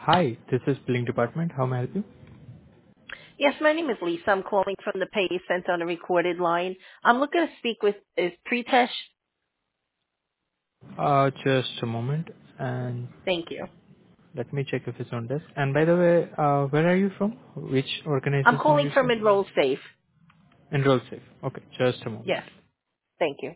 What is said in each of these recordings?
Hi, this is billing department. How may I help you? Yes, my name is Lisa. I'm calling from the Pay Center on a recorded line. I'm looking to speak with is Pritesh. Just a moment, and Thank you. let me check if it's on desk. And by the way, where are you from? Which I'm organization calling you from from? Enroll Safe. Enroll Safe. Okay, just a moment. Yes, thank you.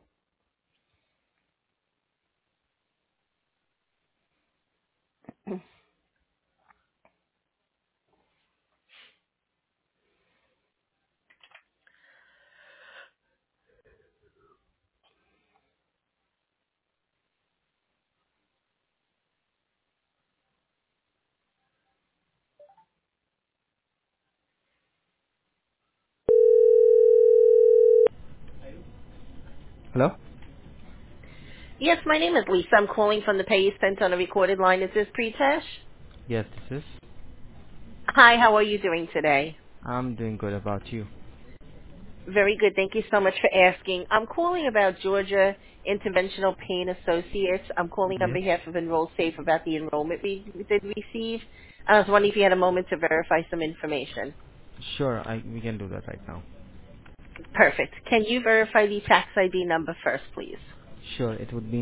Hello? Yes, my name is Lisa. I'm calling from the Pay Center on a recorded line. Is this Pritesh? Yes, this is. Hi, how are you doing today? I'm doing good about you. Very good. Thank you so much for asking. I'm calling about Georgia Interventional Pain Associates. I'm calling on Yes. behalf of Enroll Safe about the enrollment we did receive. I was wondering if you had a moment to verify some information. Sure, we can do that right now. Perfect. Can you verify the tax ID number first, please? Sure, it would be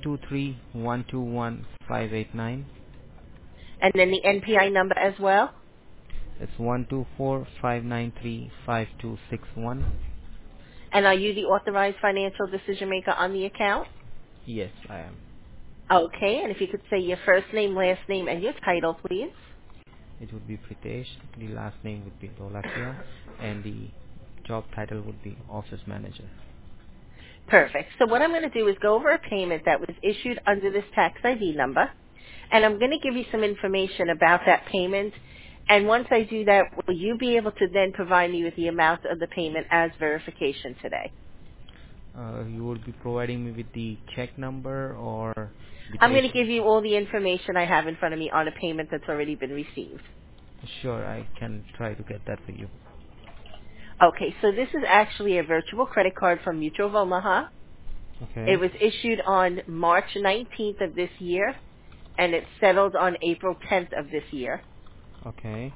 923121589. And then the NPI number as well? It's 124-593-5261. And are you the authorized financial decision maker on the account? Yes, I am. Okay, and if you could say your first name, last name, and your title, please. It would be Pritesh. The last name would be Dolakia, and the job title would be Office Manager. Perfect. So what I'm going to do is go over a payment that was issued under this tax ID number, and I'm going to give you some information about that payment. And once I do that, will you be able to then provide me with the amount of the payment as verification today? You would be providing me with the check number or the I'm going to patient. give you all the information I have in front of me on a payment that's already been received. Sure, I can try to get that for you. Okay, so this is actually a virtual credit card from Mutual of Omaha. It Okay, was issued on March 19th of this year, and it settled on April 10th of this year. okay.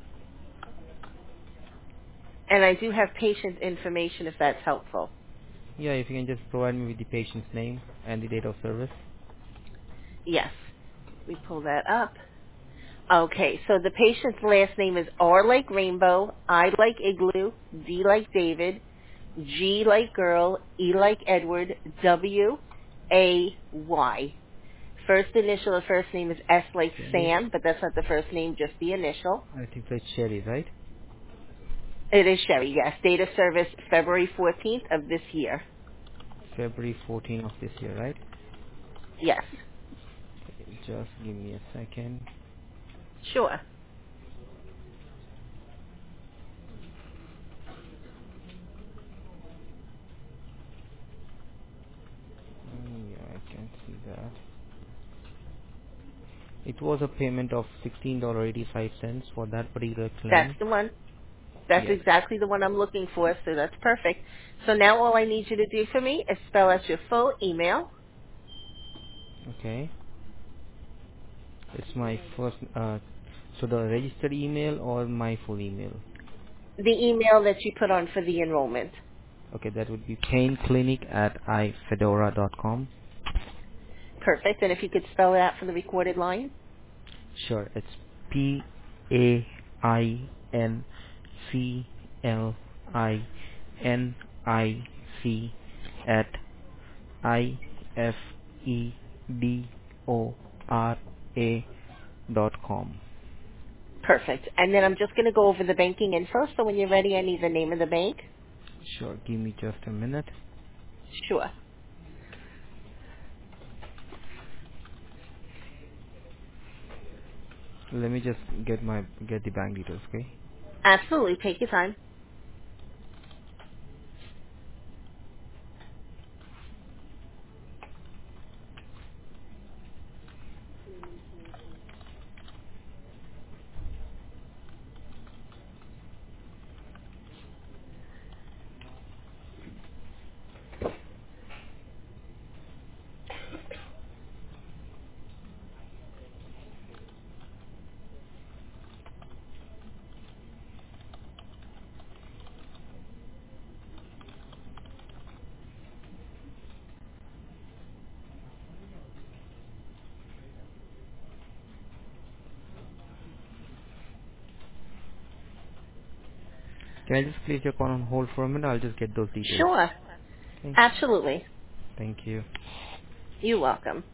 And I do have patient information if that's helpful. Yeah, if you can just provide me with the patient's name and the date of service. Yes, we pull that up. Okay, so the patient's last name is R like Rainbow, I like Igloo, D like David, G like Girl, E like Edward, W, A, Y. First initial of first name is S like Sherry. Sam, but that's not the first name, just the initial. I think that's Sherry, right? It is Sherry, yes. Date of service February 14th of this year. February 14 of this year, right? Yes, Just give me a second. sure. Yeah, I can see that. It was a payment of $16.85 for that particular That's claim. the one. That's Yes. exactly the one I'm looking for, so that's perfect. So now all I need you to do for me is spell out your full email, Okay. It's my first, so the registered email or my full email? the email that you put on for the enrollment. Okay, that would be painclinic at ifedora.com. Perfect. And if you could spell it out for the recorded line. Sure, it's PAINCLINIC at ifedora.com. Perfect. And then I'm just going to go over the banking info, so when you're ready, I need the name of the bank. Sure, give me just a minute. Sure. Let me just get the bank details, okay? Absolutely. Take your time. Can I just place your call on hold for a minute? I'll just get those details. Sure. Okay. Absolutely. Thank you. You're welcome.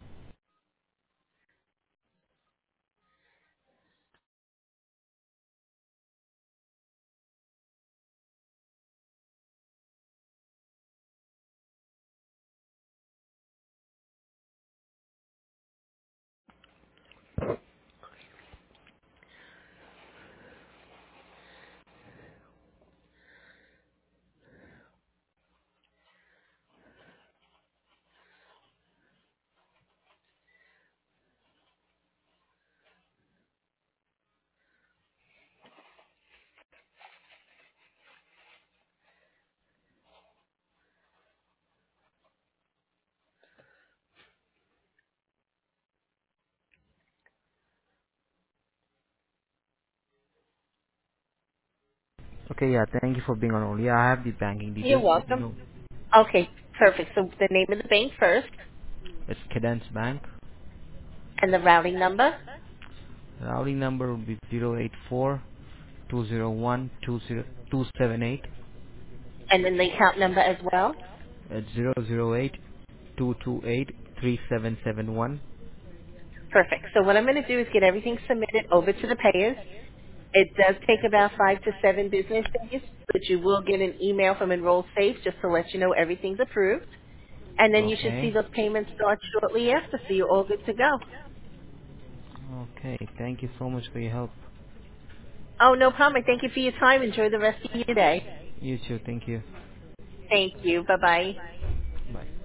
Okay, yeah, thank you for being on hold. Yeah, I have the banking You're details. You welcome. know, Okay, perfect. So the name of the bank first it's Cadence Bank. and the routing number Routing number would be 084 201 278. and then the account number as well. It's 008 228 3771. Perfect. So what I'm going to do is get everything submitted over to the payers. It does take about 5 to 7 business days, but you will get an email from Enroll Safe just to let you know everything's approved. And then you should see Okay. those payments start shortly after, so you're all good to go. Okay, thank you so much for your help. Oh, no problem. Thank you for your time. Enjoy the rest of your day. You too, thank you. Thank you. Bye-bye. Bye.